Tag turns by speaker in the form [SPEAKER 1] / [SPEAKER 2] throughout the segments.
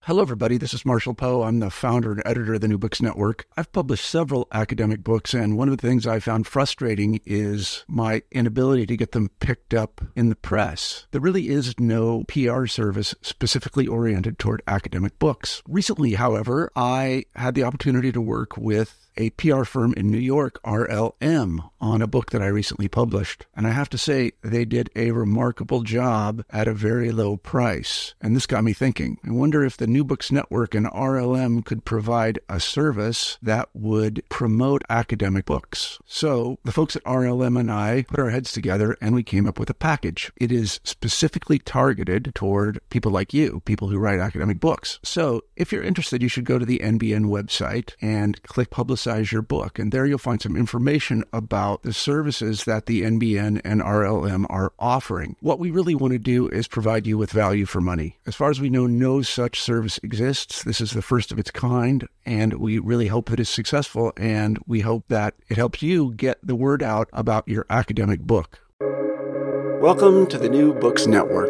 [SPEAKER 1] Hello, everybody. This is Marshall Poe. I'm the founder and editor of the New Books Network. I've published several academic books, and one of the things I found frustrating is my inability to get them picked up in the press. There really is no PR service specifically oriented toward academic books. Recently, however, I had the opportunity to work with a PR firm in New York, RLM, on a book that I recently published. And I have to say, they did a remarkable job at a very low price. And this got me thinking. I wonder if the New Books Network and RLM could provide a service that would promote academic books. So the folks at RLM and I put our heads together and we came up with a package. It is specifically targeted toward people like you, people who write academic books. So if you're interested, you should go to the NBN website and click Publicize Your Book. And there you'll find some information about the services that the NBN and RLM are offering. What we really want to do is provide you with value for money. As far as we know, no such service exists. This is the first of its kind, and we really hope that it's successful, and we hope that it helps you get the word out about your academic book. Welcome to the New Books Network.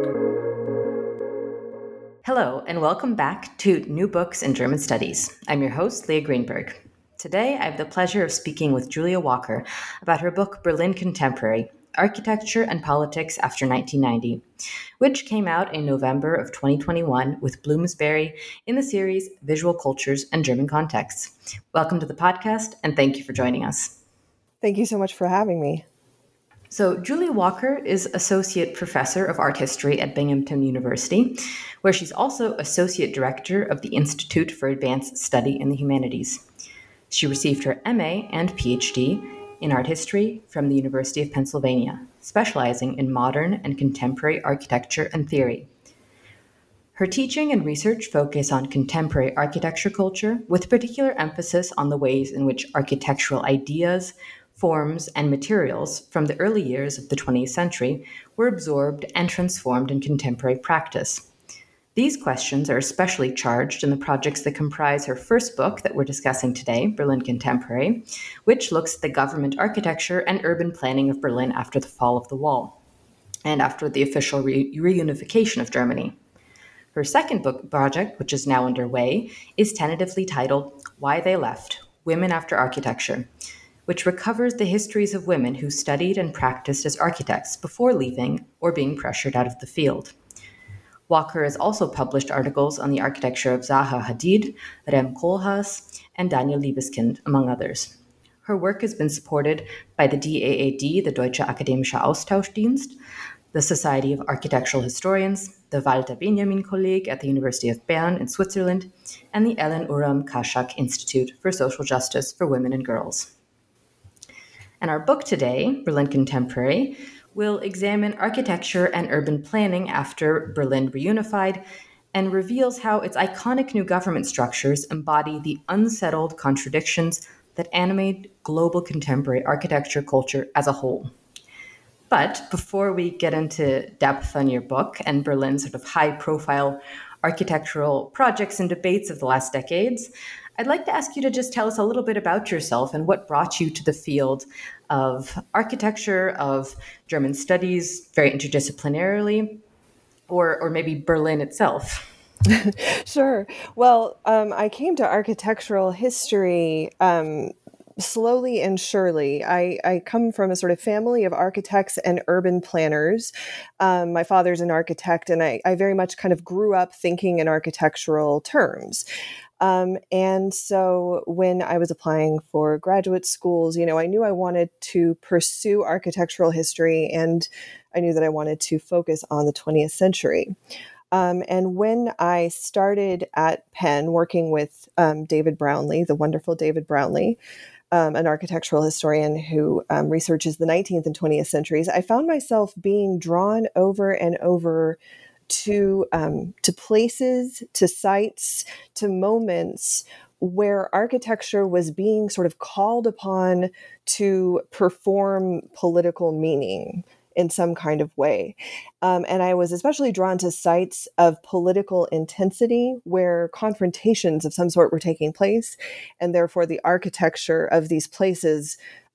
[SPEAKER 2] Hello, and welcome back to New Books in German Studies. I'm your host, Leah Greenberg. Today, I have the pleasure of speaking with Julia Walker about her book, Berlin Contemporary: Architecture and Politics After 1990, which came out in November of 2021 with Bloomsbury in the series Visual Cultures and German Contexts. Welcome to the podcast, and thank you for joining us.
[SPEAKER 3] Thank you so much for having me.
[SPEAKER 2] So, Julia Walker is Associate Professor of Art History at Binghamton University, where she's also Associate Director of the Institute for Advanced Study in the Humanities. She received her MA and PhD in art history from the University of Pennsylvania, specializing in modern and contemporary architecture and theory. Her teaching and research focus on contemporary architecture culture, with particular emphasis on the ways in which architectural ideas, forms, and materials from the early years of the 20th century were absorbed and transformed in contemporary practice. These questions are especially charged in the projects that comprise her first book that we're discussing today, Berlin Contemporary, which looks at the government architecture and urban planning of Berlin after the fall of the wall and after the official reunification of Germany. Her second book project, which is now underway, is tentatively titled Why They Left: Women After Architecture, which recovers the histories of women who studied and practiced as architects before leaving or being pressured out of the field. Walker has also published articles on the architecture of Zaha Hadid, Rem Koolhaas, and Daniel Libeskind, among others. Her work has been supported by the DAAD, the Deutsche Akademische Austauschdienst, the Society of Architectural Historians, the Walter Benjamin Kolleg at the University of Bern in Switzerland, and the Ellen Uram Kashak Institute for Social Justice for Women and Girls. And our book today, Berlin Contemporary, will examine architecture and urban planning after Berlin reunified and reveals how its iconic new government structures embody the unsettled contradictions that animate global contemporary architecture culture as a whole. But before we get into depth on your book and Berlin's sort of high-profile architectural projects and debates of the last decades, I'd like to ask you to just tell us a little bit about yourself and what brought you to the field of architecture, of German studies, very interdisciplinarily, or maybe Berlin itself.
[SPEAKER 3] Sure. Well, I came to architectural history slowly and surely. I come from a sort of family of architects and urban planners. My father's an architect, and I very much kind of grew up thinking in architectural terms. And so when I was applying for graduate schools, I knew I wanted to pursue architectural history, and I knew that I wanted to focus on the 20th century. And when I started at Penn working with David Brownlee, the wonderful David Brownlee, an architectural historian who researches the 19th and 20th centuries, I found myself being drawn over and over to places, to sites, to moments where architecture was being sort of called upon to perform political meaning in some kind of way. And I was especially drawn to sites of political intensity where confrontations of some sort were taking place, and therefore the architecture of these places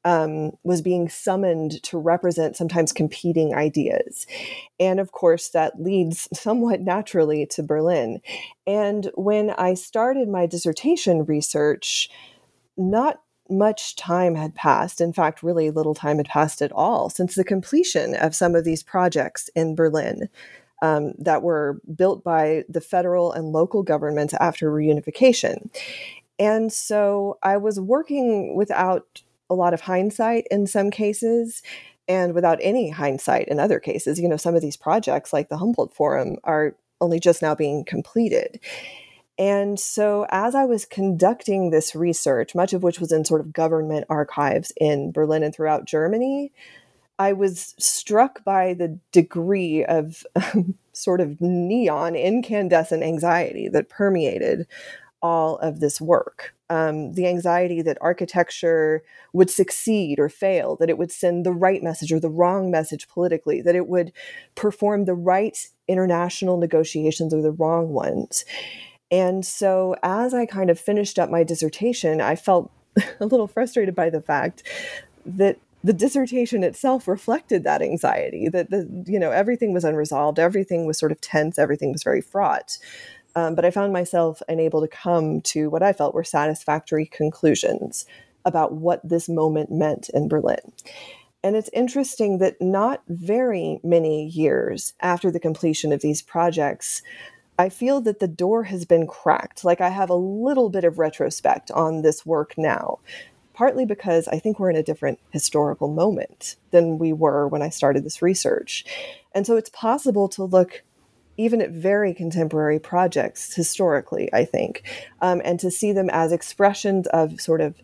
[SPEAKER 3] was being summoned to represent sometimes competing ideas. And of course, that leads somewhat naturally to Berlin. And when I started my dissertation research, not much time had passed. In fact, really little time had passed at all since the completion of some of these projects in Berlin that were built by the federal and local governments after reunification. And so I was working without a lot of hindsight in some cases and without any hindsight in other cases. Some of these projects like the Humboldt Forum are only just now being completed. And so as I was conducting this research, much of which was in sort of government archives in Berlin and throughout Germany, I was struck by the degree of sort of neon incandescent anxiety that permeated all of this work. The anxiety that architecture would succeed or fail, that it would send the right message or the wrong message politically, that it would perform the right international negotiations or the wrong ones. And so as I kind of finished up my dissertation, I felt a little frustrated by the fact that the dissertation itself reflected that anxiety, that everything was unresolved, everything was sort of tense, everything was very fraught. But I found myself unable to come to what I felt were satisfactory conclusions about what this moment meant in Berlin. And it's interesting that not very many years after the completion of these projects, I feel that the door has been cracked. Like I have a little bit of retrospect on this work now, partly because I think we're in a different historical moment than we were when I started this research. And so it's possible to look even at very contemporary projects historically, I think, and to see them as expressions of sort of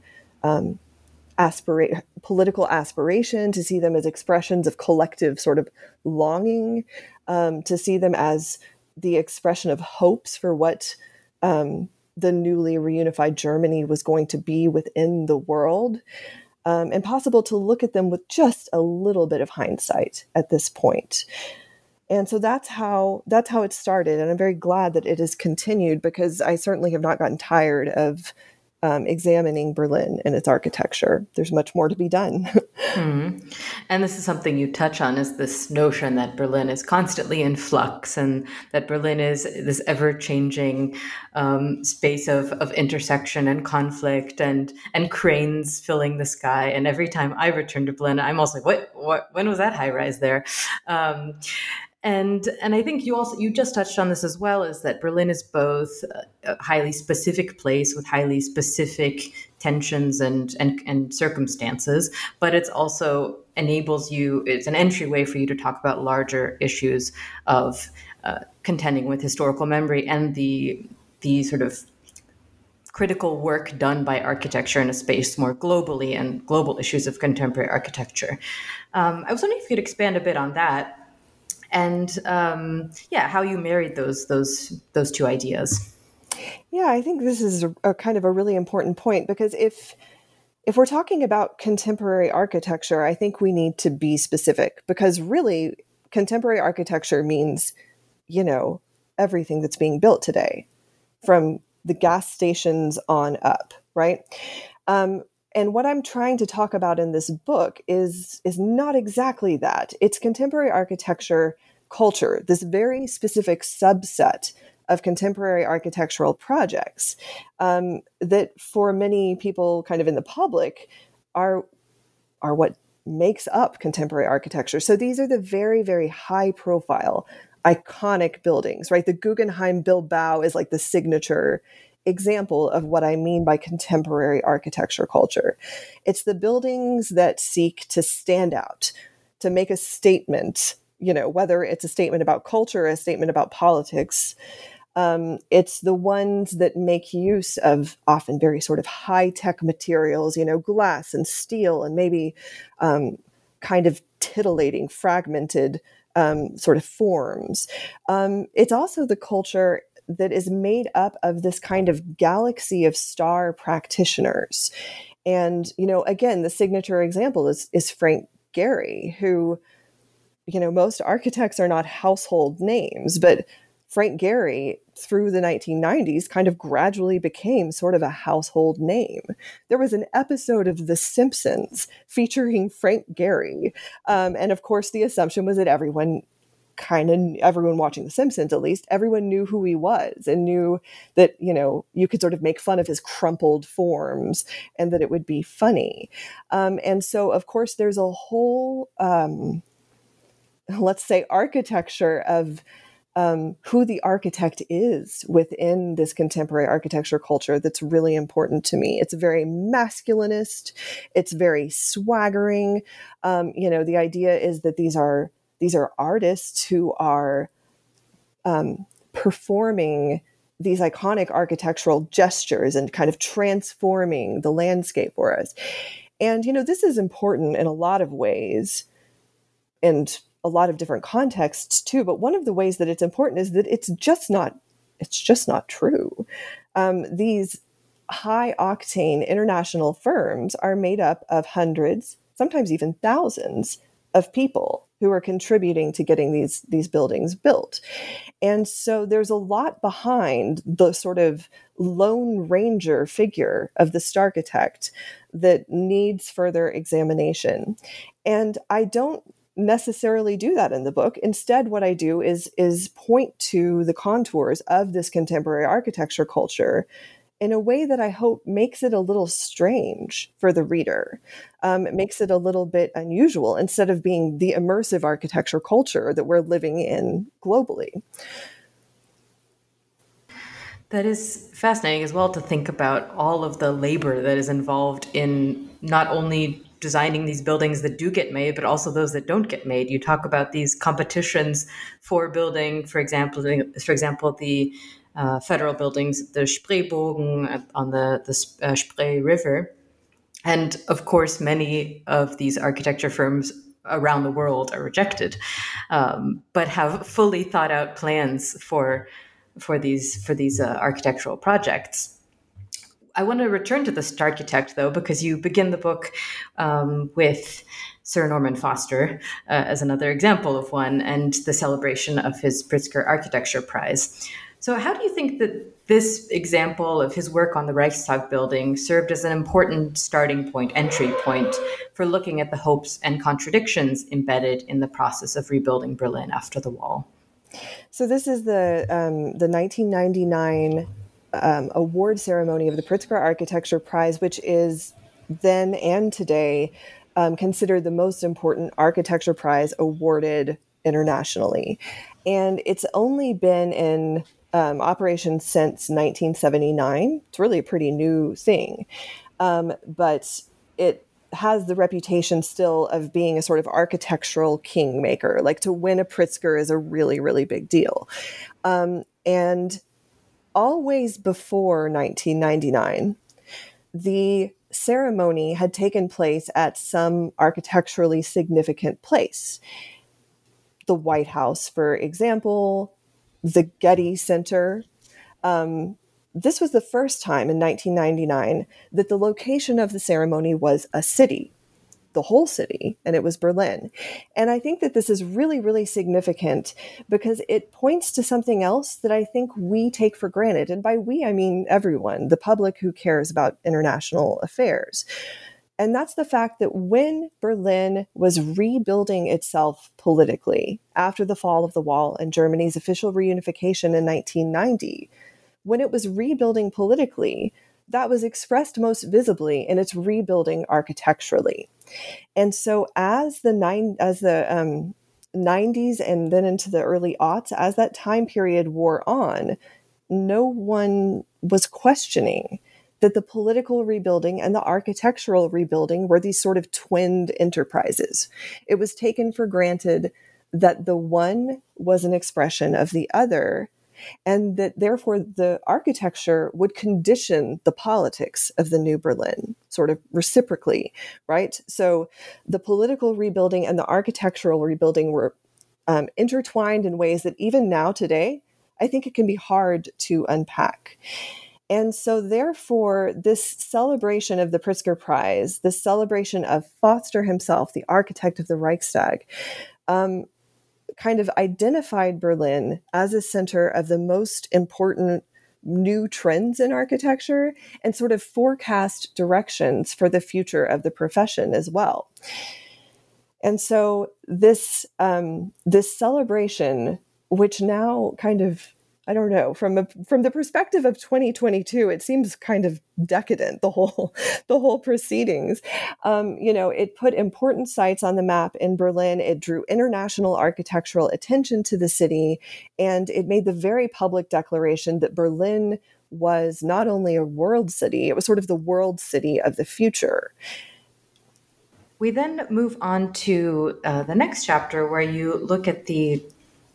[SPEAKER 3] political aspiration, to see them as expressions of collective sort of longing, to see them as the expression of hopes for what the newly reunified Germany was going to be within the world, and possible to look at them with just a little bit of hindsight at this point. And so that's how it started. And I'm very glad that it has continued, because I certainly have not gotten tired of examining Berlin and its architecture. There's much more to be done.
[SPEAKER 2] Mm-hmm. And this is something you touch on, is this notion that Berlin is constantly in flux, and that Berlin is this ever-changing space of intersection and conflict and cranes filling the sky. And every time I return to Berlin, I'm also like, what when was that high rise there? And I think you just touched on this as well, is that Berlin is both a highly specific place with highly specific tensions and circumstances, but it's also it's an entryway for you to talk about larger issues of contending with historical memory and the sort of critical work done by architecture in a space more globally, and global issues of contemporary architecture. I was wondering if you could expand a bit on that. And how you married those two ideas.
[SPEAKER 3] Yeah, I think this is a kind of a really important point, because if we're talking about contemporary architecture, I think we need to be specific, because really contemporary architecture means, everything that's being built today, from the gas stations on up, right? And what I'm trying to talk about in this book is not exactly that. It's contemporary architecture culture, this very specific subset of contemporary architectural projects that for many people kind of in the public are what makes up contemporary architecture. So these are the very, very high profile, iconic buildings, right? The Guggenheim Bilbao is like the signature example of what I mean by contemporary architecture culture. It's the buildings that seek to stand out, to make a statement, whether it's a statement about culture, a statement about politics. It's the ones that make use of often very sort of high-tech materials, glass and steel, and maybe kind of titillating, fragmented sort of forms. It's also the culture that is made up of this kind of galaxy of star practitioners. And, again, the signature example is Frank Gehry, who, most architects are not household names, but Frank Gehry, through the 1990s, kind of gradually became sort of a household name. There was an episode of The Simpsons featuring Frank Gehry. And of course, the assumption was that everyone watching The Simpsons, at least, everyone knew who he was and knew that, you could sort of make fun of his crumpled forms and that it would be funny. And so, of course, there's a whole, let's say, architecture of who the architect is within this contemporary architecture culture that's really important to me. It's very masculinist. It's very swaggering. The idea is that these are artists who are performing these iconic architectural gestures and kind of transforming the landscape for us. And, this is important in a lot of ways and a lot of different contexts too. But one of the ways that it's important is that it's just not true. These high octane international firms are made up of hundreds, sometimes even thousands of people who are contributing to getting these buildings built. And so there's a lot behind the sort of lone ranger figure of the starchitect that needs further examination. And I don't necessarily do that in the book. Instead, what I do is point to the contours of this contemporary architecture culture in a way that I hope makes it a little strange for the reader. It makes it a little bit unusual instead of being the immersive architecture culture that we're living in globally.
[SPEAKER 2] That is fascinating as well, to think about all of the labor that is involved in not only designing these buildings that do get made, but also those that don't get made. You talk about these competitions for building, for example, the federal buildings, the Spreebogen on the Spree River. And of course, many of these architecture firms around the world are rejected, but have fully thought out plans for these architectural projects. I want to return to the Starchitect, though, because you begin the book with Sir Norman Foster as another example of one, and the celebration of his Pritzker Architecture Prize. So how do you think that this example of his work on the Reichstag building served as an important starting point, entry point, for looking at the hopes and contradictions embedded in the process of rebuilding Berlin after the wall?
[SPEAKER 3] So this is the 1999 award ceremony of the Pritzker Architecture Prize, which is then and today considered the most important architecture prize awarded internationally. And it's only been in operation since 1979. It's really a pretty new thing. But it has the reputation still of being a sort of architectural kingmaker. Like, to win a Pritzker is a really, really big deal. And always before 1999, the ceremony had taken place at some architecturally significant place. The White House, for example, the Getty Center. This was the first time in 1999 that the location of the ceremony was a city, the whole city, and it was Berlin. And I think that this is really, really significant because it points to something else that I think we take for granted. And by we, I mean everyone, the public who cares about international affairs. And that's the fact that when Berlin was rebuilding itself politically after the fall of the wall and Germany's official reunification in 1990, when it was rebuilding politically, that was expressed most visibly in its rebuilding architecturally. And so as the 90s and then into the early aughts, as that time period wore on, no one was questioning that the political rebuilding and the architectural rebuilding were these sort of twinned enterprises. It was taken for granted that the one was an expression of the other, and that therefore the architecture would condition the politics of the New Berlin, sort of reciprocally, right? So the political rebuilding and the architectural rebuilding were intertwined in ways that even now today, I think it can be hard to unpack. And so therefore, this celebration of the Pritzker Prize, this celebration of Foster himself, the architect of the Reichstag, kind of identified Berlin as a center of the most important new trends in architecture and sort of forecast directions for the future of the profession as well. And so this celebration, which now kind of, I don't know, from the perspective of 2022, it seems kind of decadent, the whole proceedings. It put important sites on the map in Berlin. It drew international architectural attention to the city, and it made the very public declaration that Berlin was not only a world city, it was sort of the world city of the future.
[SPEAKER 2] We then move on to the next chapter, where you look at the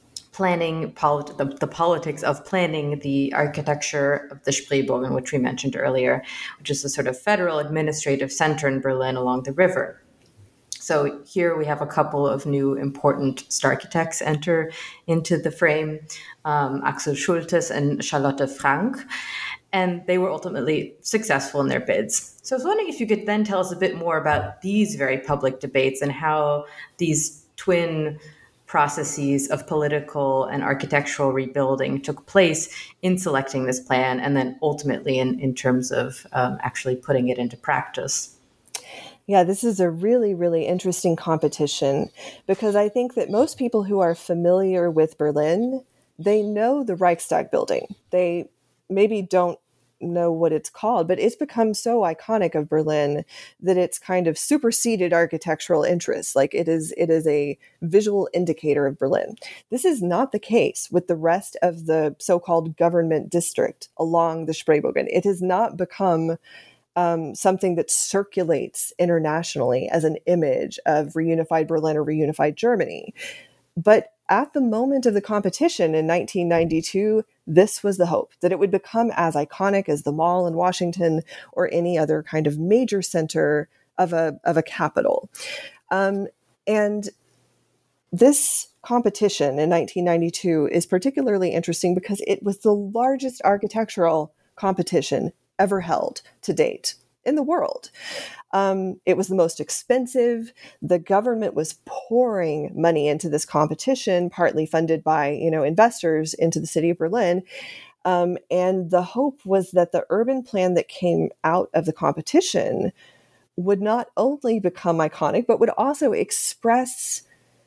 [SPEAKER 2] the politics of planning the architecture of the Spreebogen, which we mentioned earlier, which is a sort of federal administrative center in Berlin along the river. So here we have a couple of new important architects enter into the frame, Axel Schultes and Charlotte Frank, and they were ultimately successful in their bids. So I was wondering if you could then tell us a bit more about these very public debates and how these twin processes of political and architectural rebuilding took place in selecting this plan, and then ultimately in terms of actually putting it into practice.
[SPEAKER 3] Yeah, this is a really, really interesting competition, because I think that most people who are familiar with Berlin, they know the Reichstag building. They maybe don't know what it's called, but it's become so iconic of Berlin that it's kind of superseded architectural interest. Like it is a visual indicator of Berlin. This is not the case with the rest of the so-called government district along the Spreebogen. It has not become something that circulates internationally as an image of reunified Berlin or reunified Germany. But at the moment of the competition in 1992, this was the hope, that it would become as iconic as the Mall in Washington or any other kind of major center of a capital. And this competition in 1992 is particularly interesting because it was the largest architectural competition ever held to date in the world. It was the most expensive. The government was pouring money into this competition, partly funded by, investors into the city of Berlin. And the hope was that the urban plan that came out of the competition would not only become iconic, but would also express,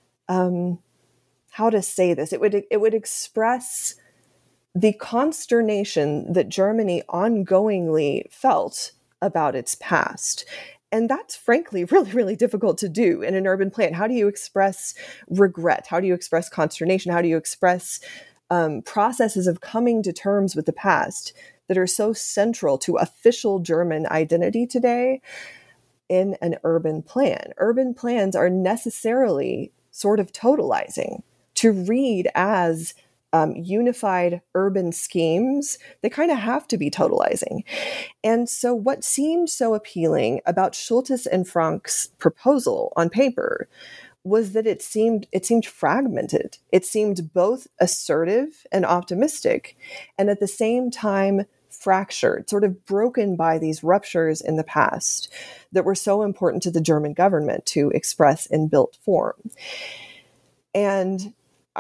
[SPEAKER 3] how to say this? It would express the consternation that Germany ongoingly felt about its past. And that's frankly really, really difficult to do in an urban plan. How do you express regret? How do you express consternation? How do you express processes of coming to terms with the past that are so central to official German identity today in an urban plan? Urban plans are necessarily sort of totalizing. To read as unified urban schemes, they kind of have to be totalizing. And so what seemed so appealing about Schultes and Frank's proposal on paper was that it seemed fragmented. It seemed both assertive and optimistic, and at the same time fractured, sort of broken by these ruptures in the past that were so important to the German government to express in built form. And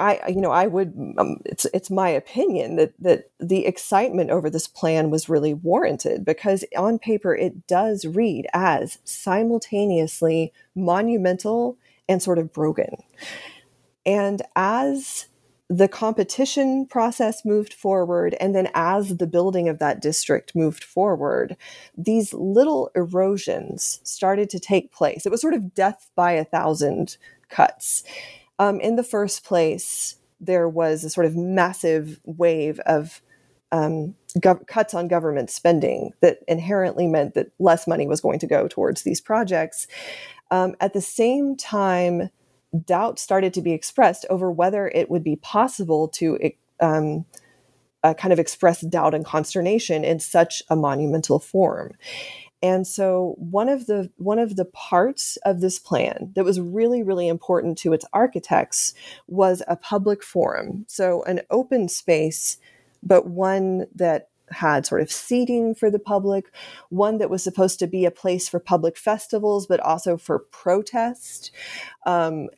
[SPEAKER 3] it's my opinion that the excitement over this plan was really warranted, because on paper it does read as simultaneously monumental and sort of broken. And as the competition process moved forward, and then as the building of that district moved forward, these little erosions started to take place. It was sort of death by 1,000 cuts. In the first place, there was a sort of massive wave of cuts on government spending that inherently meant that less money was going to go towards these projects. At the same time, doubt started to be expressed over whether it would be possible to kind of express doubt and consternation in such a monumental form. And so one of the parts of this plan that was really, really important to its architects was a public forum. So an open space, but one that had sort of seating for the public, one that was supposed to be a place for public festivals, but also for protest.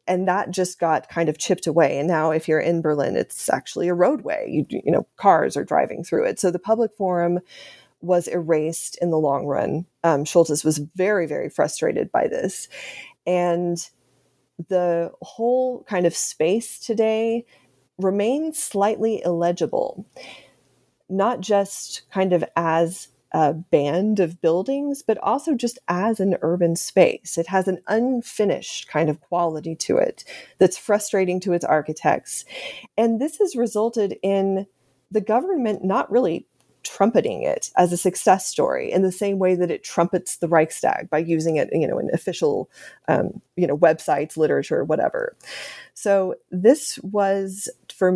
[SPEAKER 3] And that just got kind of chipped away. And now if you're in Berlin, it's actually a roadway. Cars are driving through it. So the public forum was erased in the long run. Schultes was very, very frustrated by this. And the whole kind of space today remains slightly illegible, not just kind of as a band of buildings, but also just as an urban space. It has an unfinished kind of quality to it that's frustrating to its architects. And this has resulted in the government not really trumpeting it as a success story in the same way that it trumpets the Reichstag by using it, in official, websites, literature, whatever. So this was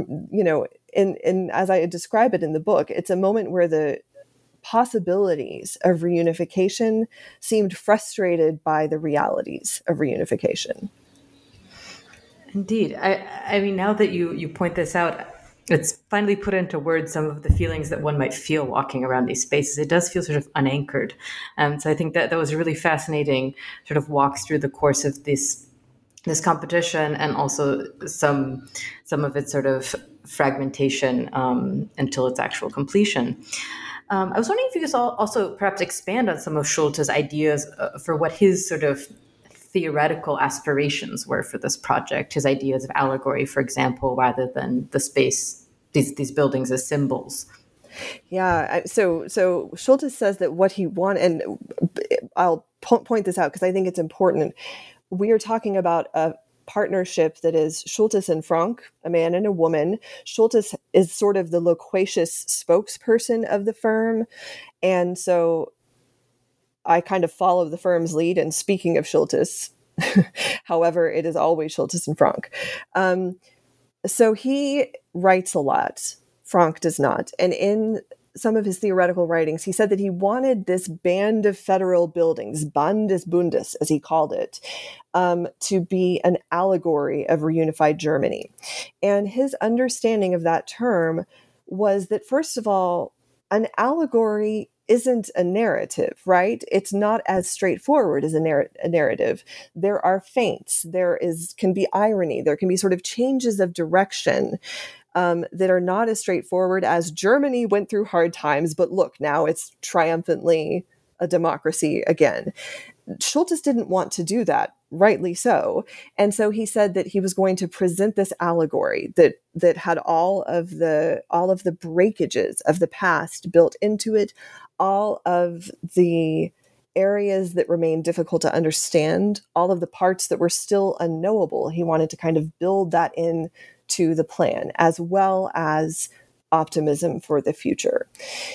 [SPEAKER 3] in as I describe it in the book, it's a moment where the possibilities of reunification seemed frustrated by the realities of reunification.
[SPEAKER 2] Indeed. I mean, now that you point this out, it's finally put into words some of the feelings that one might feel walking around these spaces. It does feel sort of unanchored. So I think that was a really fascinating sort of walk through the course of this competition, and also some of its sort of fragmentation until its actual completion. I was wondering if you could also perhaps expand on some of Schultes' ideas for what his sort of theoretical aspirations were for this project, his ideas of allegory, for example, rather than the space, these buildings as symbols.
[SPEAKER 3] Yeah, so Schultes says that what he wanted, and I'll point this out because I think it's important. We are talking about a partnership that is Schultes and Frank, a man and a woman. Schultes is sort of the loquacious spokesperson of the firm. And so I kind of follow the firm's lead in speaking of Schultes. However, it is always Schultes and Frank. So he writes a lot. Frank does not. And in some of his theoretical writings, he said that he wanted this band of federal buildings, Band des Bundes, as he called it, to be an allegory of reunified Germany. And his understanding of that term was that, first of all, an allegory isn't a narrative, right? It's not as straightforward as a narrative. There are feints, can be irony, there can be sort of changes of direction that are not as straightforward as Germany went through hard times, but look, now it's triumphantly a democracy again. Schultes didn't want to do that, rightly so. And so he said that he was going to present this allegory that had all of the breakages of the past built into it, all of the areas that remained difficult to understand, all of the parts that were still unknowable. He wanted to kind of build that in to the plan, as well as optimism for the future.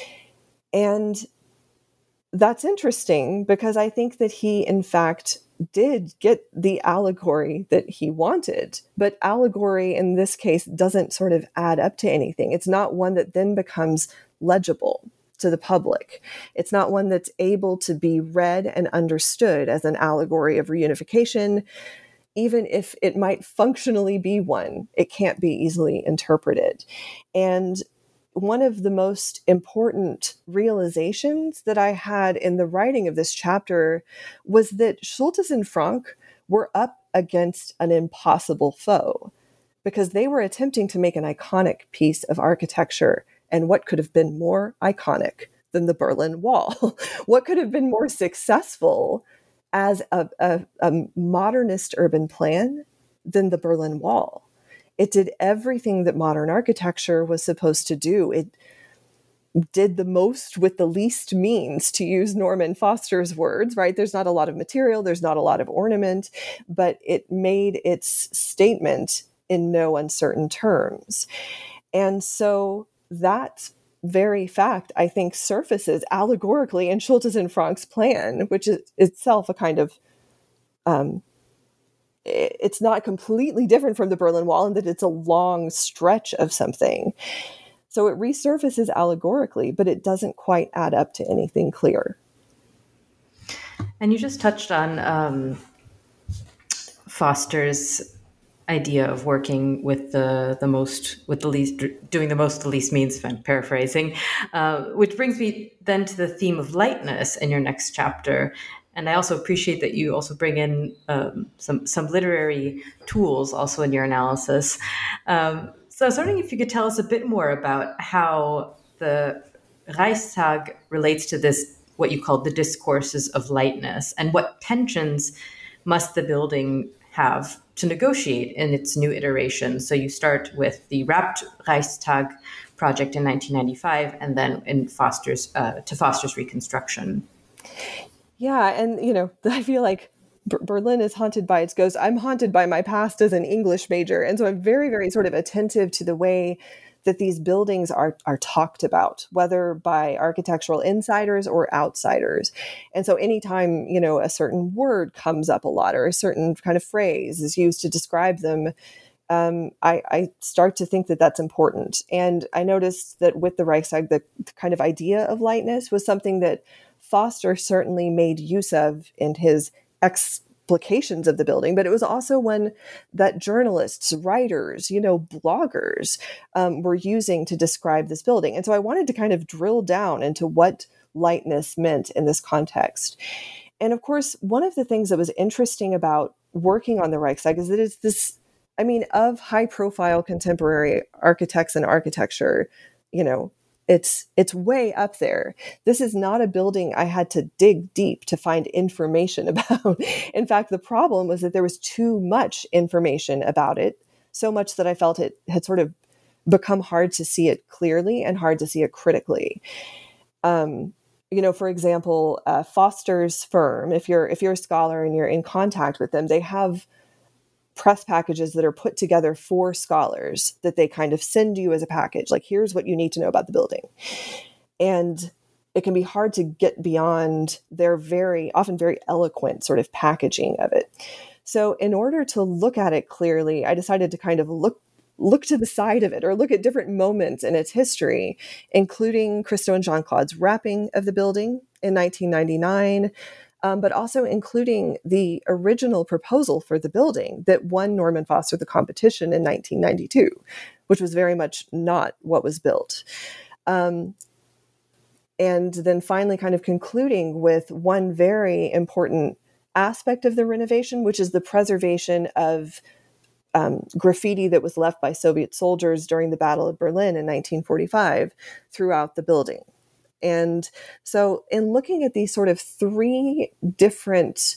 [SPEAKER 3] And that's interesting because I think that he, in fact, did get the allegory that he wanted. But allegory in this case doesn't sort of add up to anything. It's not one that then becomes legible to the public. It's not one that's able to be read and understood as an allegory of reunification. Even if it might functionally be one, it can't be easily interpreted. And one of the most important realizations that I had in the writing of this chapter was that Schultes and Frank were up against an impossible foe, because they were attempting to make an iconic piece of architecture. And what could have been more iconic than the Berlin Wall? What could have been more successful as a modernist urban plan than the Berlin Wall? It did everything that modern architecture was supposed to do. It did the most with the least means, to use Norman Foster's words, right? There's not a lot of material, there's not a lot of ornament, but it made its statement in no uncertain terms. And so that very fact, I think, surfaces allegorically in Schultes and Frank's plan, which is itself a kind of, it's not completely different from the Berlin Wall in that it's a long stretch of something. So it resurfaces allegorically, but it doesn't quite add up to anything clear.
[SPEAKER 2] And you just touched on Foster's idea of working with the least, doing the most, the least means, if I'm paraphrasing, which brings me then to the theme of lightness in your next chapter. And I also appreciate that you also bring in some literary tools also in your analysis. So I was wondering if you could tell us a bit more about how the Reichstag relates to this, what you call the discourses of lightness, and what tensions must the building have to negotiate in its new iteration. So you start with the wrapped Reichstag project in 1995, and then in Foster's reconstruction.
[SPEAKER 3] Yeah, and I feel like Berlin is haunted by its ghost. I'm haunted by my past as an English major, and so I'm very, very sort of attentive to the way that these buildings are talked about, whether by architectural insiders or outsiders. And so anytime, a certain word comes up a lot, or a certain kind of phrase is used to describe them, I start to think that that's important. And I noticed that with the Reichstag, the kind of idea of lightness was something that Foster certainly made use of in his explications of the building, but it was also one that journalists, writers, bloggers were using to describe this building. And so I wanted to kind of drill down into what lightness meant in this context. And of course, one of the things that was interesting about working on the Reichstag is that it's this, of high-profile contemporary architects and architecture, it's way up there. This is not a building I had to dig deep to find information about. In fact, the problem was that there was too much information about it, so much that I felt it had sort of become hard to see it clearly and hard to see it critically. For example, Foster's firm, if you're a scholar and you're in contact with them, they have press packages that are put together for scholars that they kind of send you as a package. Like, here's what you need to know about the building. And it can be hard to get beyond their often very eloquent sort of packaging of it. So in order to look at it clearly, I decided to kind of look to the side of it, or look at different moments in its history, including Christo and Jean-Claude's wrapping of the building in 1999, but also including the original proposal for the building that won Norman Foster the competition in 1992, which was very much not what was built. And then finally kind of concluding with one very important aspect of the renovation, which is the preservation of graffiti that was left by Soviet soldiers during the Battle of Berlin in 1945 throughout the building. And so in looking at these sort of three different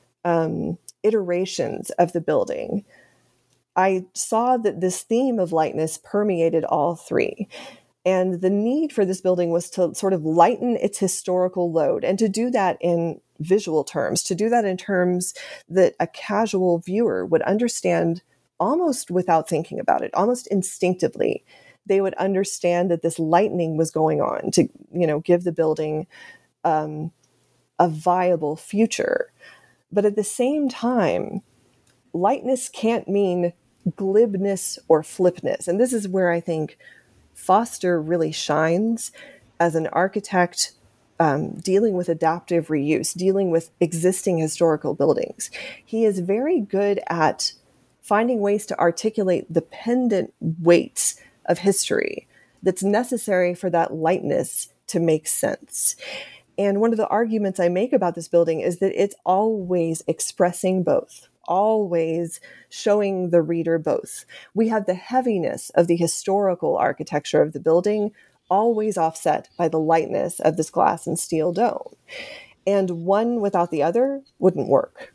[SPEAKER 3] iterations of the building, I saw that this theme of lightness permeated all three. And the need for this building was to sort of lighten its historical load, and to do that in visual terms, to do that in terms that a casual viewer would understand almost without thinking about it, almost instinctively. They would understand that this lightening was going on to, give the building a viable future. But at the same time, lightness can't mean glibness or flipness. And this is where I think Foster really shines as an architect, dealing with adaptive reuse, dealing with existing historical buildings. He is very good at finding ways to articulate the pendant weights of history that's necessary for that lightness to make sense. And one of the arguments I make about this building is that it's always expressing both, always showing the reader both. We have the heaviness of the historical architecture of the building, always offset by the lightness of this glass and steel dome. And one without the other wouldn't work.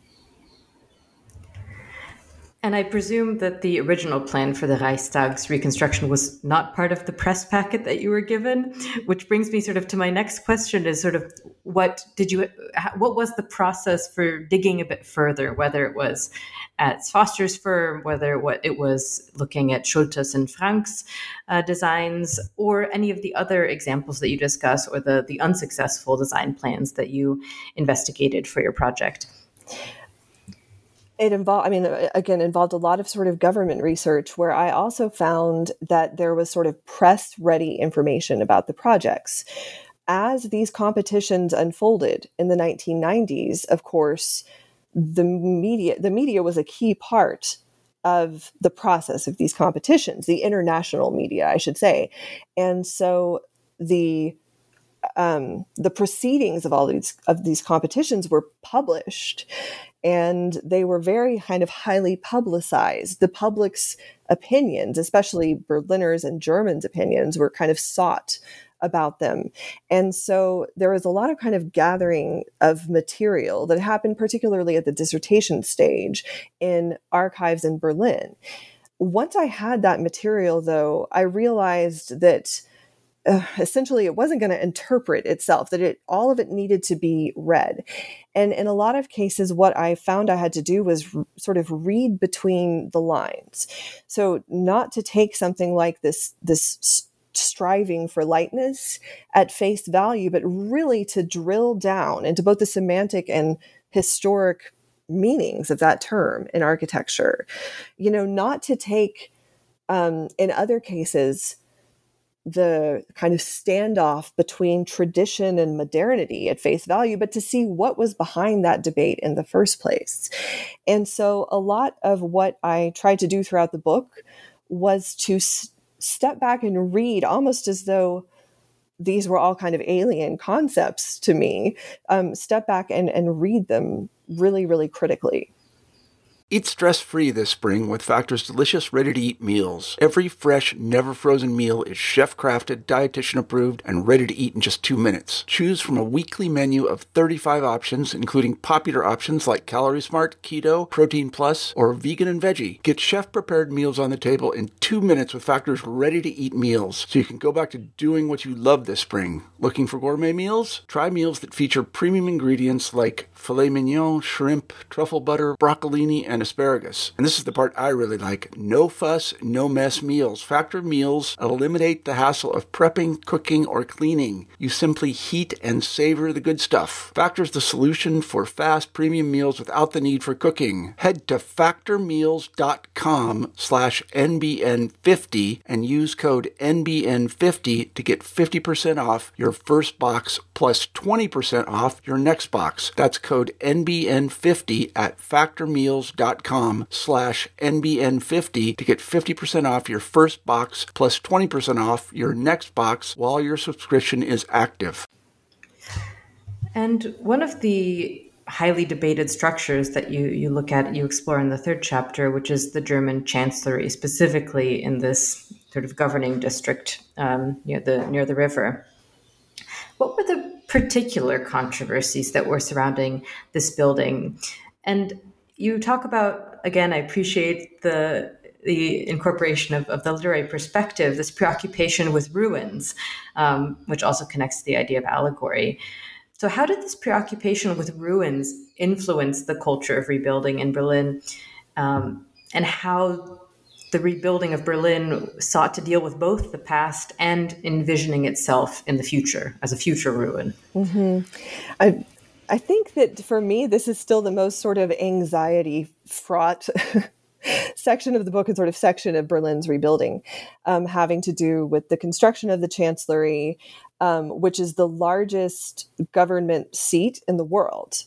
[SPEAKER 2] And I presume that the original plan for the Reichstag's reconstruction was not part of the press packet that you were given, which brings me sort of to my next question is sort of what was the process for digging a bit further, whether it was at Foster's firm, whether it was looking at Schultes and Frank's designs, or any of the other examples that you discuss, or the unsuccessful design plans that you investigated for your project?
[SPEAKER 3] It involved a lot of sort of government research, where I also found that there was sort of press-ready information about the projects. As these competitions unfolded in the 1990s, of course, the media was a key part of the process of these competitions, the international media, I should say. And so the the proceedings of all these competitions were published, and they were very kind of highly publicized. The public's opinions, especially Berliners and Germans' opinions, were kind of sought about them. And so there was a lot of kind of gathering of material that happened particularly at the dissertation stage in archives in Berlin. Once I had that material, though, I realized that essentially it wasn't going to interpret itself, that all of it needed to be read. And in a lot of cases, what I found I had to do was sort of read between the lines. So not to take something like this striving for lightness at face value, but really to drill down into both the semantic and historic meanings of that term in architecture. Not to take, in other cases, the kind of standoff between tradition and modernity at face value, but to see what was behind that debate in the first place. And so a lot of what I tried to do throughout the book was to step back and read almost as though these were all kind of alien concepts to me, step back and read them really, really critically.
[SPEAKER 1] Eat stress-free this spring with Factor's delicious, ready-to-eat meals. Every fresh, never-frozen meal is chef-crafted, dietitian-approved, and ready to eat in just 2 minutes. Choose from a weekly menu of 35 options, including popular options like Calorie Smart, Keto, Protein Plus, or Vegan and Veggie. Get chef-prepared meals on the table in 2 minutes with Factor's ready-to-eat meals, so you can go back to doing what you love this spring. Looking for gourmet meals? Try meals that feature premium ingredients like filet mignon, shrimp, truffle butter, broccolini, and asparagus. And this is the part I really like. No fuss, no mess meals. Factor meals eliminate the hassle of prepping, cooking, or cleaning. You simply heat and savor the good stuff. Factor's the solution for fast premium meals without the need for cooking. Head to factormeals.com/NBN50 and use code NBN50 to get 50% off your first box plus 20% off your next box. That's code NBN50 at factormeals.com/NBN50 to get 50% off your first box plus 20% off your next box while your subscription is active.
[SPEAKER 2] And one of the highly debated structures that you look at, you explore in the third chapter, which is the German chancellery, specifically in this sort of governing district near the river. What were the particular controversies that were surrounding this building? And you talk about, again, I appreciate the incorporation of the literary perspective, this preoccupation with ruins, which also connects to the idea of allegory. So how did this preoccupation with ruins influence the culture of rebuilding in Berlin, and how the rebuilding of Berlin sought to deal with both the past and envisioning itself in the future as a future ruin?
[SPEAKER 3] Mm-hmm. I think that for me, this is still the most sort of anxiety-fraught section of the book and sort of section of Berlin's rebuilding, having to do with the construction of the Chancellery, which is the largest government seat in the world.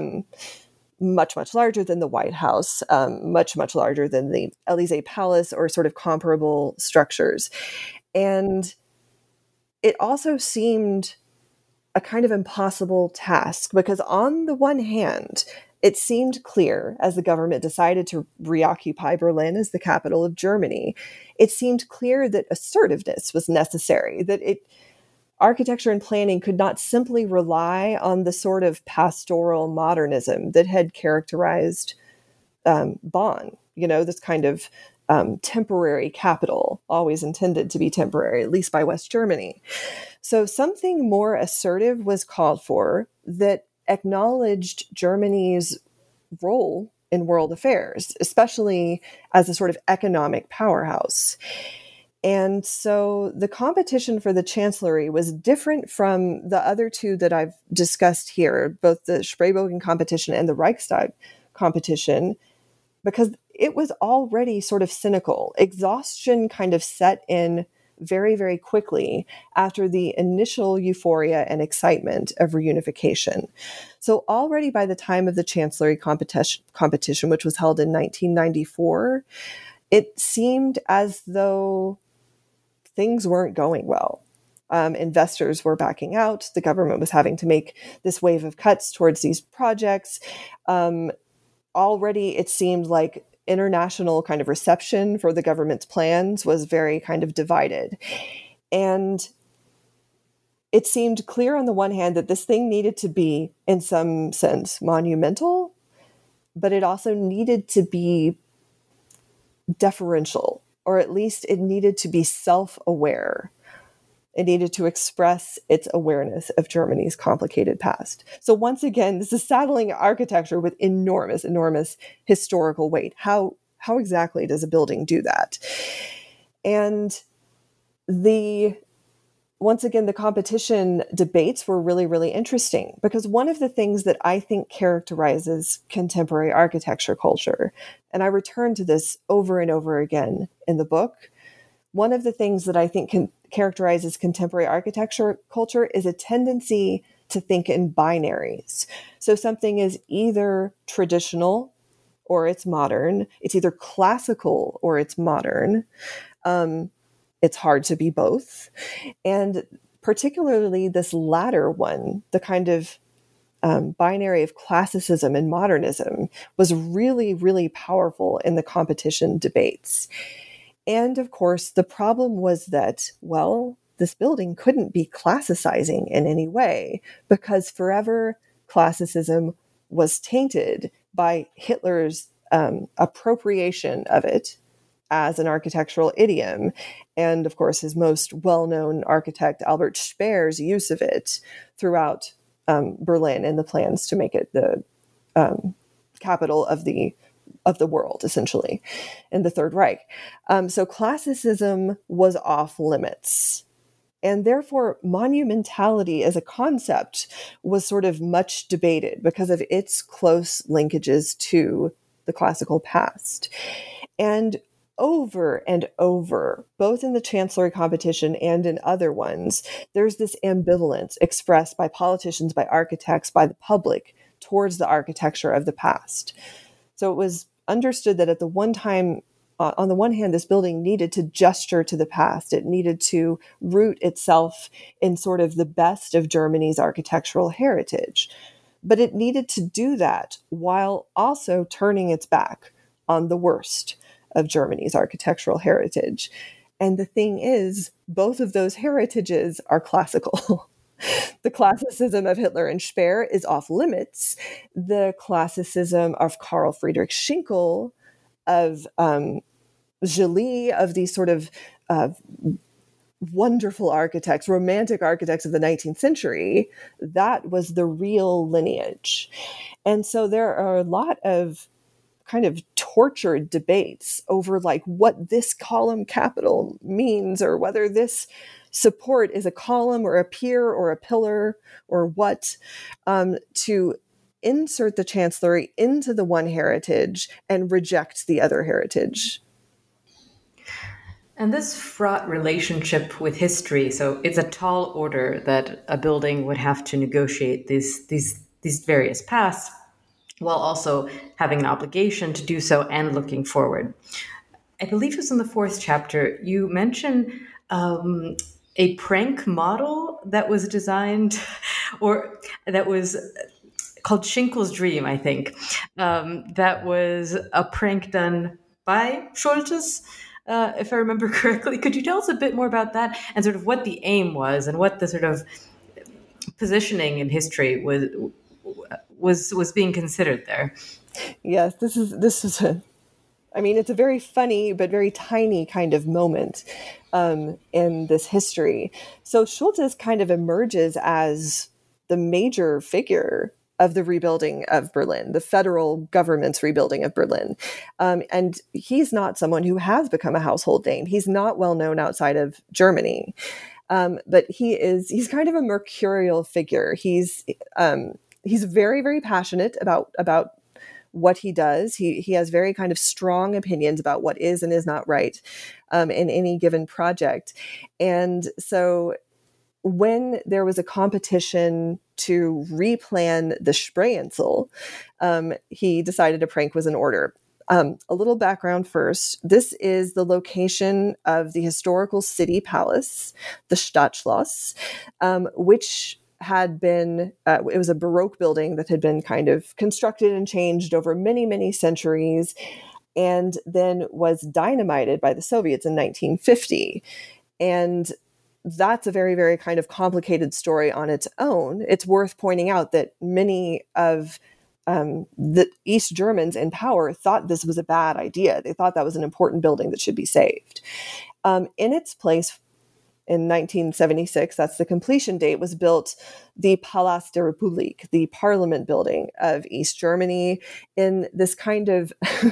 [SPEAKER 3] Much, much larger than the White House, much, much larger than the Elysee Palace or sort of comparable structures. And it also seemed a kind of impossible task because on the one hand, it seemed clear as the government decided to reoccupy Berlin as the capital of Germany, it seemed clear that assertiveness was necessary, that architecture and planning could not simply rely on the sort of pastoral modernism that had characterized Bonn, this kind of temporary capital, always intended to be temporary, at least by West Germany. So something more assertive was called for that acknowledged Germany's role in world affairs, especially as a sort of economic powerhouse. And so the competition for the Chancellery was different from the other two that I've discussed here, both the Spreebogen competition and the Reichstag competition, because it was already sort of cynical. Exhaustion kind of set in very, very quickly after the initial euphoria and excitement of reunification. So already by the time of the Chancellery competition, which was held in 1994, it seemed as though things weren't going well. investors were backing out. The government was having to make this wave of cuts towards these projects. Already, it seemed like international kind of reception for the government's plans was very kind of divided. And it seemed clear on the one hand that this thing needed to be, in some sense, monumental, but it also needed to be deferential, or at least it needed to be self-aware. It needed to express its awareness of Germany's complicated past. So once again, this is saddling architecture with enormous, enormous historical weight. How exactly does a building do that? And once again, the competition debates were really, really interesting, because one of the things that I think characterizes contemporary architecture culture, and I return to this over and over again in the book, one of the things that I think characterizes contemporary architecture culture is a tendency to think in binaries. So something is either traditional or it's modern. It's either classical or it's modern. It's hard to be both. And particularly this latter one, the kind of binary of classicism and modernism, was really, really powerful in the competition debates. And of course, the problem was that, well, this building couldn't be classicizing in any way, because forever classicism was tainted by Hitler's appropriation of it as an architectural idiom. And of course, his most well-known architect, Albert Speer's use of it throughout Berlin and the plans to make it the capital of the world, essentially, in the Third Reich. So classicism was off limits. And therefore, monumentality as a concept was sort of much debated because of its close linkages to the classical past. And over, both in the Chancellery competition and in other ones, there's this ambivalence expressed by politicians, by architects, by the public towards the architecture of the past. So it was understood that at the one time, on the one hand, this building needed to gesture to the past. It needed to root itself in sort of the best of Germany's architectural heritage. But it needed to do that while also turning its back on the worst of Germany's architectural heritage. And the thing is, both of those heritages are classical. The classicism of Hitler and Speer is off limits. The classicism of Carl Friedrich Schinkel, of Joly, of these sort of wonderful architects, romantic architects of the 19th century, that was the real lineage. And so there are a lot of kind of tortured debates over like what this column capital means, or whether this support is a column or a pier or a pillar or what, to insert the Chancellery into the one heritage and reject the other heritage.
[SPEAKER 2] And this fraught relationship with history, so it's a tall order that a building would have to negotiate these various paths, while also having an obligation to do so and looking forward. I believe it's in the 4th chapter, you mention a prank model that was designed, or that was called Schinkel's Dream, I think. That was a prank done by Schultes, if I remember correctly. Could you tell us a bit more about that and sort of what the aim was and what the sort of positioning in history was being considered there?
[SPEAKER 3] Yes, this is it's a very funny but very tiny kind of moment in this history. So Schultes kind of emerges as the major figure of the rebuilding of Berlin, the federal government's rebuilding of Berlin. And he's not someone who has become a household name. He's not well known outside of Germany. But he's kind of a mercurial figure. He's very, very passionate about what he does. He has very kind of strong opinions about what is and is not right in any given project. And so when there was a competition to replan the Spreeinsel, he decided a prank was in order. A little background first. This is the location of the historical city palace, the Stadtschloss, which had been, it was a Baroque building that had been kind of constructed and changed over many, many centuries, and then was dynamited by the Soviets in 1950. And that's a very, very kind of complicated story on its own. It's worth pointing out that many of the East Germans in power thought this was a bad idea. They thought that was an important building that should be saved. In its place, in 1976, that's the completion date, was built the Palast der Republik, the Parliament building of East Germany, in this kind of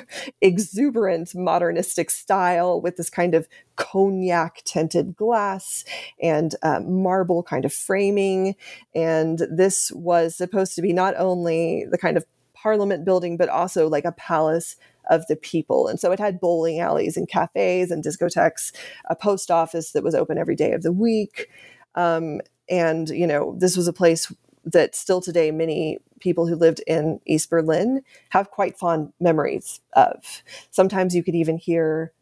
[SPEAKER 3] exuberant modernistic style with this kind of cognac tinted glass and marble kind of framing. And this was supposed to be not only the kind of Parliament building, but also like a palace of the people. And so it had bowling alleys and cafes and discotheques, a post office that was open every day of the week. And, this was a place that still today many people who lived in East Berlin have quite fond memories of. Sometimes you could even hear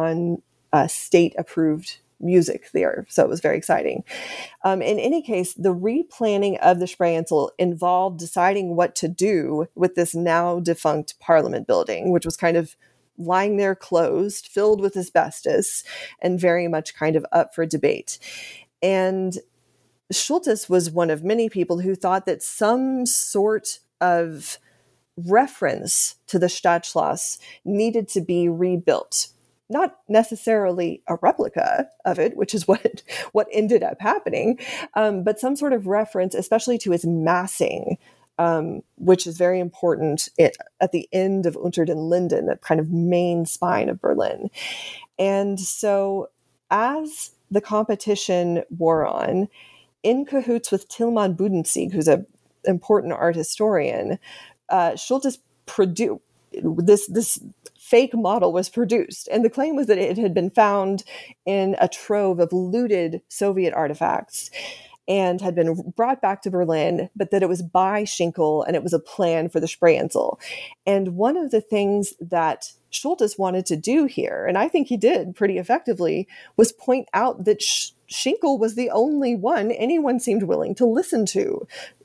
[SPEAKER 3] non-state approved music there. So it was very exciting. In any case, the replanning of the Spreeinsel involved deciding what to do with this now defunct Parliament building, which was kind of lying there closed, filled with asbestos, and very much kind of up for debate. And Schultes was one of many people who thought that some sort of reference to the Stadtschloss needed to be rebuilt. Not necessarily a replica of it, which is what ended up happening, but some sort of reference, especially to its massing, which is very important at the end of Unter den Linden, that kind of main spine of Berlin. And so as the competition wore on, in cahoots with Tilman Budensieg, who's an important art historian, Schultes produced this fake model was produced. And the claim was that it had been found in a trove of looted Soviet artifacts and had been brought back to Berlin, but that it was by Schinkel and it was a plan for the Spreeinsel. And one of the things that Schultes wanted to do here, and I think he did pretty effectively, was point out that Schinkel was the only one anyone seemed willing to listen to.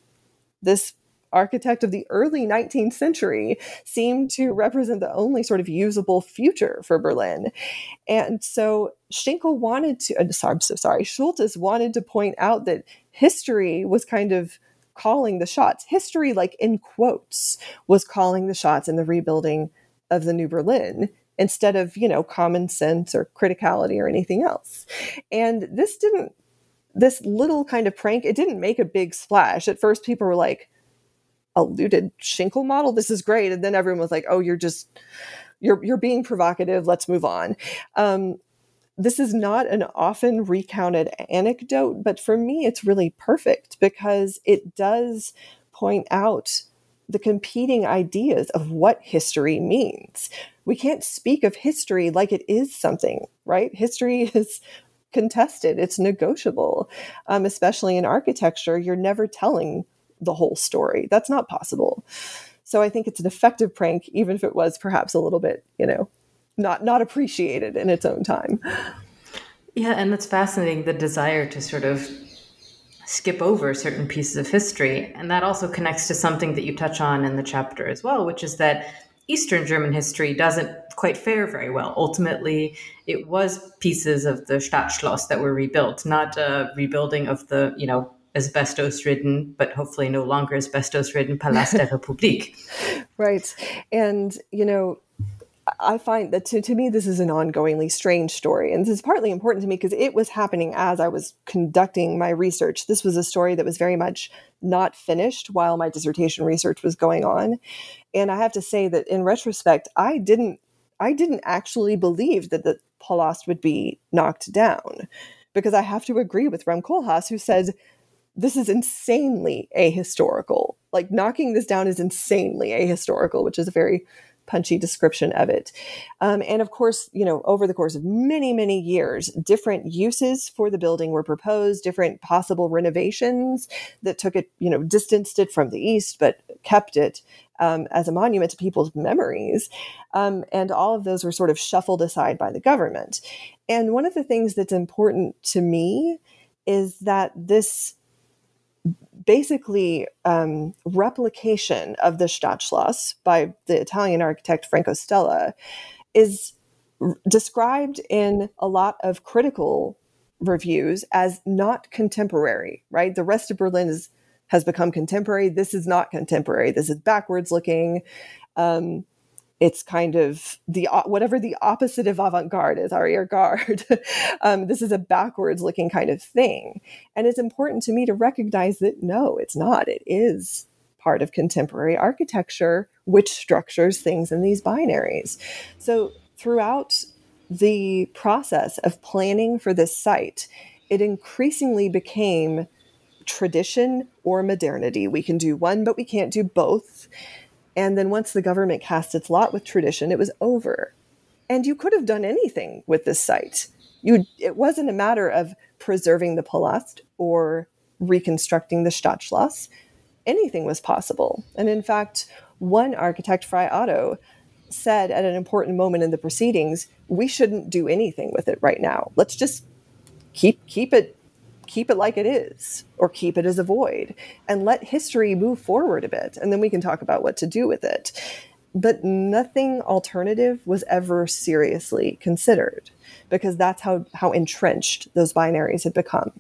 [SPEAKER 3] This architect of the early 19th century seemed to represent the only sort of usable future for Berlin. And so Schinkel wanted to, Schultes wanted to point out that history was kind of calling the shots. History, like in quotes, was calling the shots in the rebuilding of the New Berlin instead of, common sense or criticality or anything else. And this little kind of prank, it didn't make a big splash. At first people were like, a looted Schinkel model, this is great. And then everyone was like, oh, you're being provocative, let's move on. This is not an often recounted anecdote, but for me, it's really perfect because it does point out the competing ideas of what history means. We can't speak of history like it is something, right? History is contested, it's negotiable, especially in architecture. You're never telling the whole story. That's not possible. So I think it's an effective prank, even if it was perhaps a little bit, not appreciated in its own time.
[SPEAKER 2] Yeah, and it's fascinating, the desire to sort of skip over certain pieces of history. And that also connects to something that you touch on in the chapter as well, which is that Eastern German history doesn't quite fare very well. Ultimately, it was pieces of the Stadtschloss that were rebuilt, not a rebuilding of the, asbestos-ridden, but hopefully no longer asbestos-ridden Palast der Republik.
[SPEAKER 3] Right. And, I find that to me, this is an ongoingly strange story. And this is partly important to me because it was happening as I was conducting my research. This was a story that was very much not finished while my dissertation research was going on. And I have to say that in retrospect, I didn't actually believe that the Palast would be knocked down, because I have to agree with Rem Koolhaas, who said, this is insanely ahistorical. Like, knocking this down is insanely ahistorical, which is a very punchy description of it. And of course, over the course of many, many years, different uses for the building were proposed, different possible renovations that took it, distanced it from the east, but kept it as a monument to people's memories. And all of those were sort of shuffled aside by the government. And one of the things that's important to me is that this basically replication of the Stadtschloss by the Italian architect Franco Stella is described in a lot of critical reviews as not contemporary, right? The rest of Berlin has become contemporary. This is not contemporary. This is backwards looking. It's kind of whatever the opposite of avant-garde is, arrière-garde. This is a backwards-looking kind of thing. And it's important to me to recognize that, no, it's not. It is part of contemporary architecture, which structures things in these binaries. So throughout the process of planning for this site, it increasingly became tradition or modernity. We can do one, but we can't do both. And then once the government cast its lot with tradition, it was over. And you could have done anything with this site. It wasn't a matter of preserving the Palast or reconstructing the Stadtschloss. Anything was possible. And in fact, one architect, Frei Otto, said at an important moment in the proceedings, we shouldn't do anything with it right now. Let's just keep it like it is, or keep it as a void, and let history move forward a bit. And then we can talk about what to do with it. But nothing alternative was ever seriously considered, because that's how entrenched those binaries had become.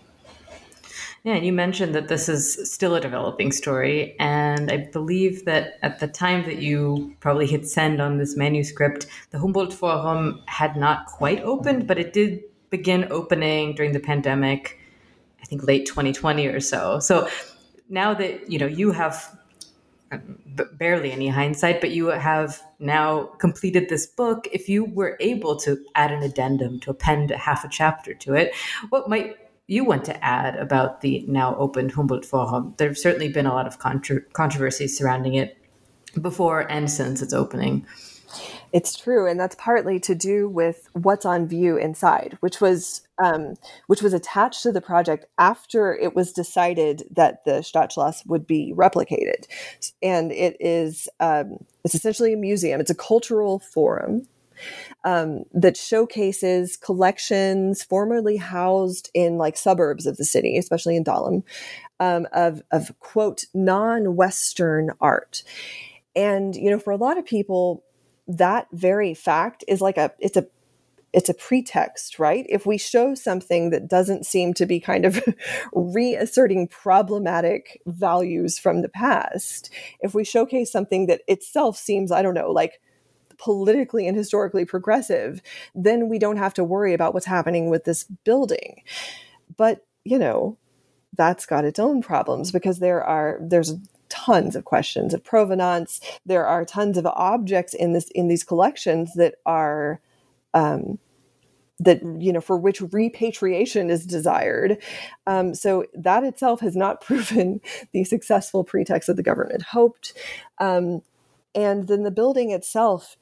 [SPEAKER 2] Yeah, and you mentioned that this is still a developing story. And I believe that at the time that you probably hit send on this manuscript, the Humboldt Forum had not quite opened, but it did begin opening during the pandemic, I think late 2020 or so. So now that, you have barely any hindsight, but you have now completed this book, if you were able to add an addendum, to append half a chapter to it, what might you want to add about the now opened Humboldt Forum? There's certainly been a lot of controversy surrounding it before and since its opening.
[SPEAKER 3] It's true, and that's partly to do with what's on view inside, which was attached to the project after it was decided that the Stadtschloss would be replicated. And it's essentially a museum. It's a cultural forum that showcases collections formerly housed in suburbs of the city, especially in Dahlem, of quote non-Western art. And for a lot of people, that very fact is it's a pretext, right? If we show something that doesn't seem to be kind of reasserting problematic values from the past, if we showcase something that itself seems, politically and historically progressive, then we don't have to worry about what's happening with this building. But, that's got its own problems, because there's tons of questions of provenance. There are tons of objects in these collections that are for which repatriation is desired. So that itself has not proven the successful pretext that the government hoped. And then the building itself,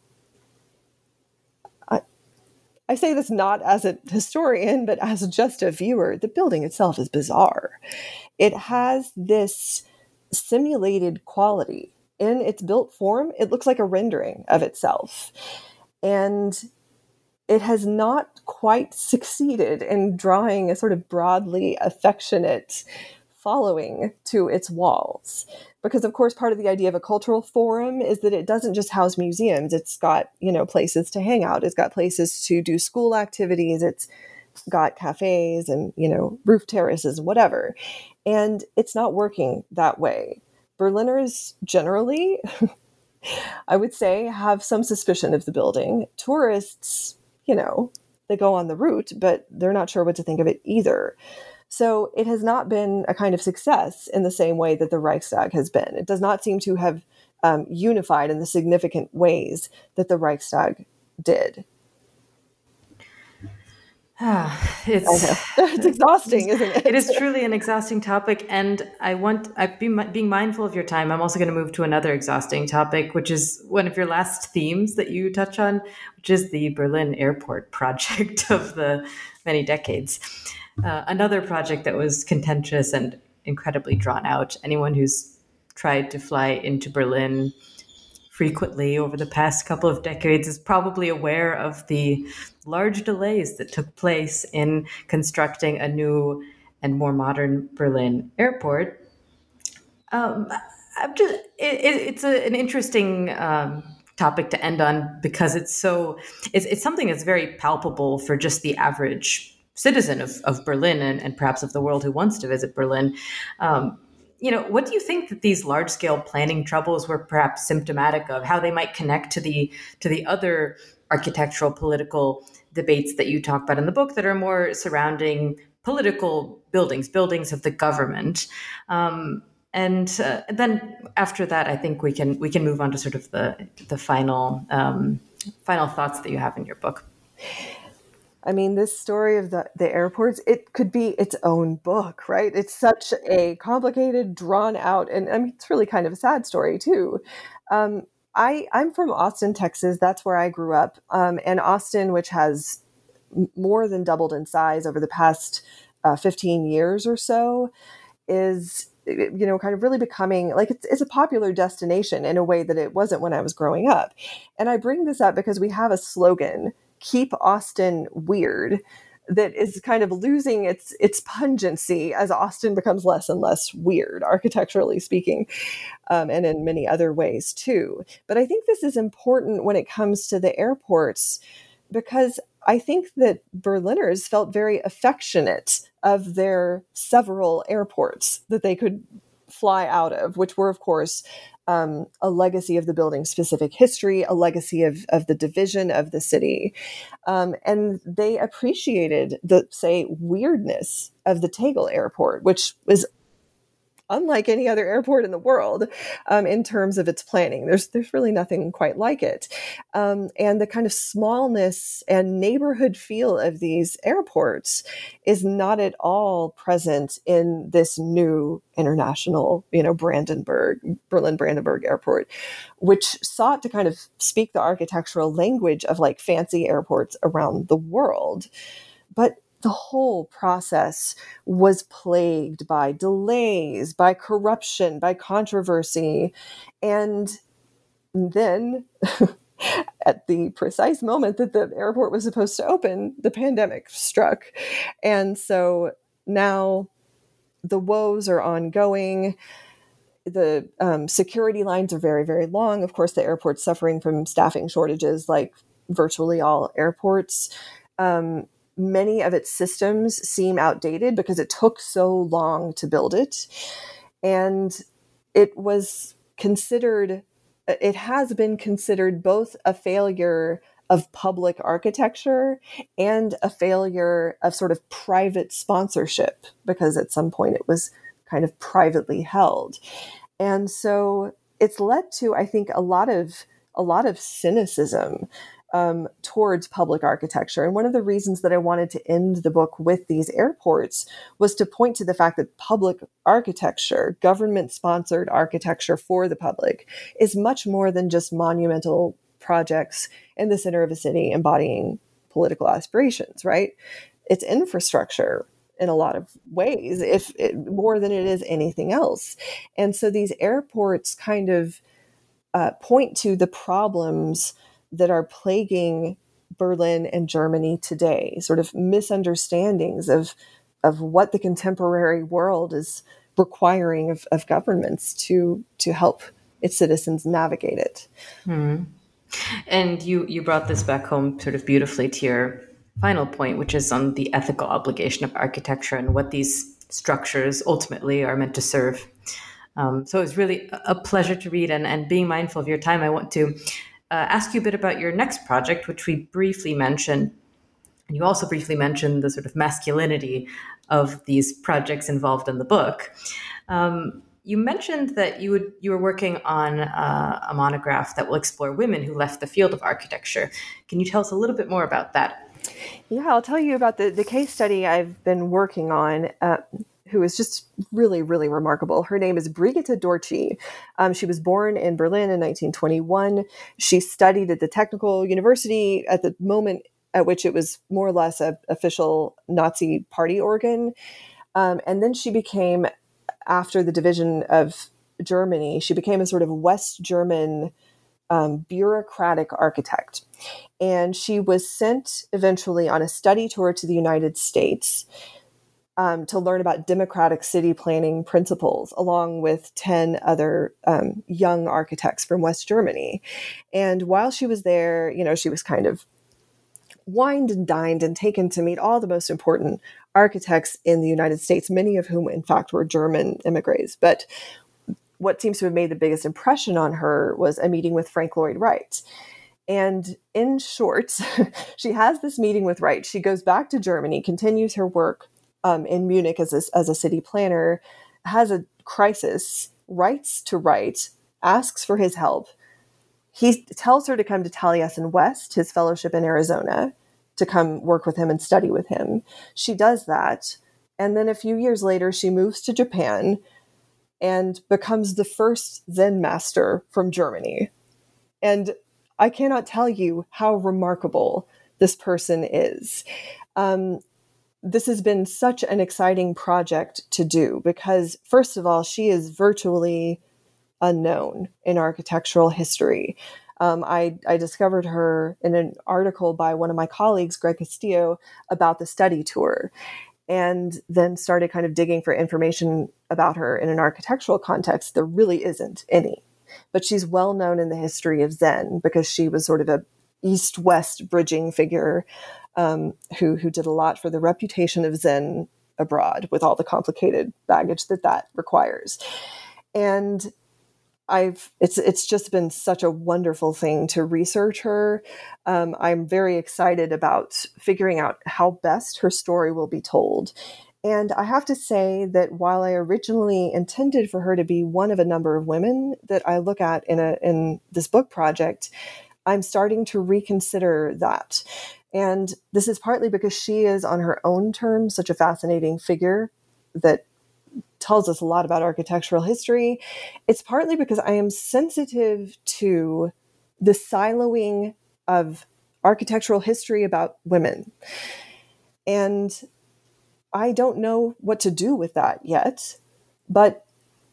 [SPEAKER 3] I say this not as a historian, but as just a viewer, the building itself is bizarre. It has this simulated quality. In its built form, it looks like a rendering of itself. And it has not quite succeeded in drawing a sort of broadly affectionate following to its walls. Because, of course, part of the idea of a cultural forum is that it doesn't just house museums. It's got, places to hang out. It's got places to do school activities. It's got cafes and, roof terraces, whatever. And it's not working that way. Berliners generally, I would say, have some suspicion of the building. Tourists, they go on the route, but they're not sure what to think of it either. So it has not been a kind of success in the same way that the Reichstag has been. It does not seem to have unified in the significant ways that the Reichstag did. I know. It's exhausting, isn't it?
[SPEAKER 2] It is truly an exhausting topic, and being mindful of your time. I'm also going to move to another exhausting topic, which is one of your last themes that you touch on, which is the Berlin Airport project of the many decades. Another project that was contentious and incredibly drawn out. Anyone who's tried to fly into Berlin frequently over the past couple of decades is probably aware of the large delays that took place in constructing a new and more modern Berlin airport. It's an interesting topic to end on because it's something that's very palpable for just the average citizen of Berlin and perhaps of the world who wants to visit Berlin. What do you think that these large scale planning troubles were perhaps symptomatic of, how they might connect to the other architectural political debates that you talk about in the book that are more surrounding political buildings of the government? And then after that, I think we can move on to sort of the final thoughts that you have in your book.
[SPEAKER 3] I mean, this story of the airports, it could be its own book, right? It's such a complicated, drawn out, and I mean, it's really kind of a sad story too. I'm from Austin, Texas. That's where I grew up. And Austin, which has more than doubled in size over the past 15 years or so, is, kind of really becoming like it's a popular destination in a way that it wasn't when I was growing up. And I bring this up because we have a slogan, "Keep Austin Weird," that is kind of losing its pungency as Austin becomes less and less weird, architecturally speaking, and in many other ways too. But I think this is important when it comes to the airports, because I think that Berliners felt very affectionate of their several airports that they could fly out of, which were, of course, a legacy of the building's specific history, a legacy of the division of the city. And they appreciated the, say, weirdness of the Tegel Airport, which was unlike any other airport in the world in terms of its planning. There's really nothing quite like it. And the kind of smallness and neighborhood feel of these airports is not at all present in this new international, Berlin-Brandenburg Airport, which sought to kind of speak the architectural language of like fancy airports around the world. But the whole process was plagued by delays, by corruption, by controversy. And then at the precise moment that the airport was supposed to open, the pandemic struck. And so now the woes are ongoing. The security lines are very, very long. Of course, the airport's suffering from staffing shortages like virtually all airports. Many of its systems seem outdated because it took so long to build it. And it has been considered both a failure of public architecture and a failure of sort of private sponsorship, because at some point it was kind of privately held. And so it's led to, I think, a lot of cynicism towards public architecture. And one of the reasons that I wanted to end the book with these airports was to point to the fact that public architecture, government-sponsored architecture for the public, is much more than just monumental projects in the center of a city embodying political aspirations, right? It's infrastructure in a lot of ways, more than it is anything else. And so these airports kind of point to the problems that are plaguing Berlin and Germany today, sort of misunderstandings of what the contemporary world is requiring of governments to help its citizens navigate it.
[SPEAKER 2] And you brought this back home sort of beautifully to your final point, which is on the ethical obligation of architecture and what these structures ultimately are meant to serve. So it was really a pleasure to read, and being mindful of your time, I want to ask you a bit about your next project, which we briefly mentioned. And you also briefly mentioned the sort of masculinity of these projects involved in the book. You mentioned that you were working on a monograph that will explore women who left the field of architecture. Can you tell us a little bit more about that?
[SPEAKER 3] Yeah, I'll tell you about the case study I've been working on, who is just really, really remarkable. Her name is Brigitte Dorchy. She was born in Berlin in 1921. She studied at the Technical University at the moment at which it was more or less an official Nazi party organ. And then she became, after the division of Germany, she became a sort of West German bureaucratic architect. And she was sent eventually on a study tour to the United States to learn about democratic city planning principles, along with 10 other young architects from West Germany. And while she was there, she was kind of wined and dined and taken to meet all the most important architects in the United States, many of whom, in fact, were German immigrants. But what seems to have made the biggest impression on her was a meeting with Frank Lloyd Wright. And in short, she has this meeting with Wright. She goes back to Germany, continues her work in Munich as a city planner, has a crisis, writes to Wright, asks for his help. He tells her to come to Taliesin West, his fellowship in Arizona, to come work with him and study with him. She does that. And then a few years later, she moves to Japan and becomes the first Zen master from Germany. And I cannot tell you how remarkable this person is. This has been such an exciting project to do because, first of all, she is virtually unknown in architectural history. I discovered her in an article by one of my colleagues, Greg Castillo, about the study tour, and then started kind of digging for information about her in an architectural context. There really isn't any, but she's well known in the history of Zen because she was sort of a East-West bridging figure who did a lot for the reputation of Zen abroad with all the complicated baggage that requires. And it's just been such a wonderful thing to research her. I'm very excited about figuring out how best her story will be told. And I have to say that while I originally intended for her to be one of a number of women that I look at in this book project, I'm starting to reconsider that. And this is partly because she is on her own terms such a fascinating figure that tells us a lot about architectural history. It's partly because I am sensitive to the siloing of architectural history about women. And I don't know what to do with that yet, but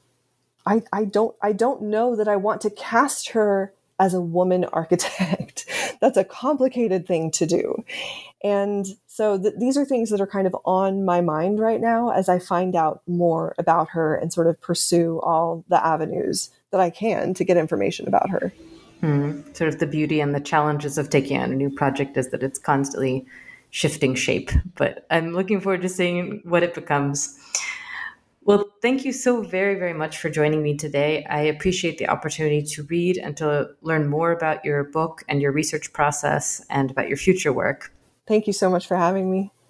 [SPEAKER 3] I don't know that I want to cast her as a woman architect. That's a complicated thing to do. And so these are things that are kind of on my mind right now as I find out more about her and sort of pursue all the avenues that I can to get information about her.
[SPEAKER 2] Sort of the beauty and the challenges of taking on a new project is that it's constantly shifting shape, but I'm looking forward to seeing what it becomes. Well, thank you so very, very much for joining me today. I appreciate the opportunity to read and to learn more about your book and your research process and about your future work.
[SPEAKER 3] Thank you so much for having me.